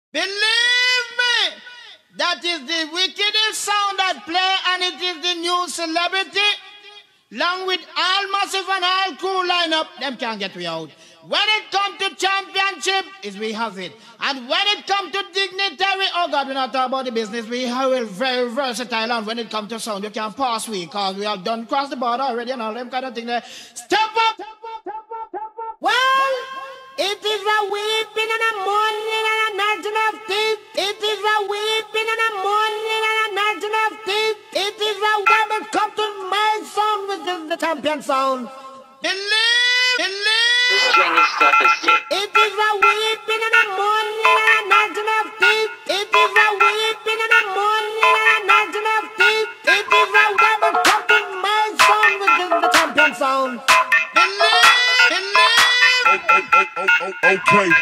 Believe me, that is the wickedest sound that play, and it is the new celebrity. Along with all massive and all cool lineup, them can't get we out. When it come to championship, is we have it. And when it come to dignitary, oh God, we not talk about the business. We have it very versatile. And when it come to sound, you can pass we, because we have done cross the border already and all them kind of thing there. Step up! Well, it is a weeping and a mourning and a gnashing of teeth. It is a weeping and a mourning and a gnashing of teeth. It is a when it comes to my sound, which is the champion sound. Believe. This stringy stuff is sick. It is a weeping and a mourning and a gnashing of teeth. It is a weeping and a mourning and a gnashing of teeth. It is a when it comes to my sound, which is the champion sound. Believe. Okay.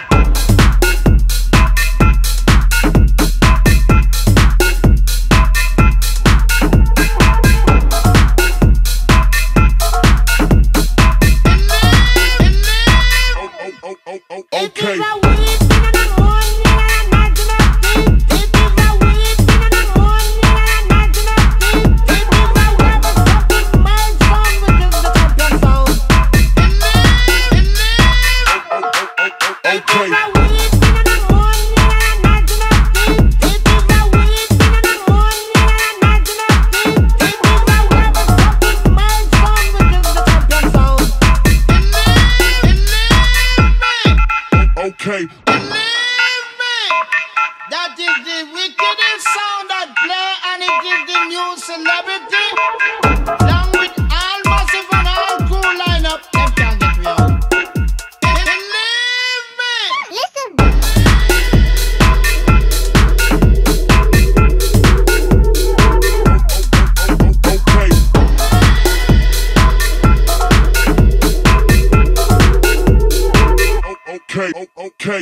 Okay. Believe me, that is the wickedest sound that play, and it is the new celebrity. Along with all massive and all cool lineup, them can't get me out. Believe me. Listen. Okay.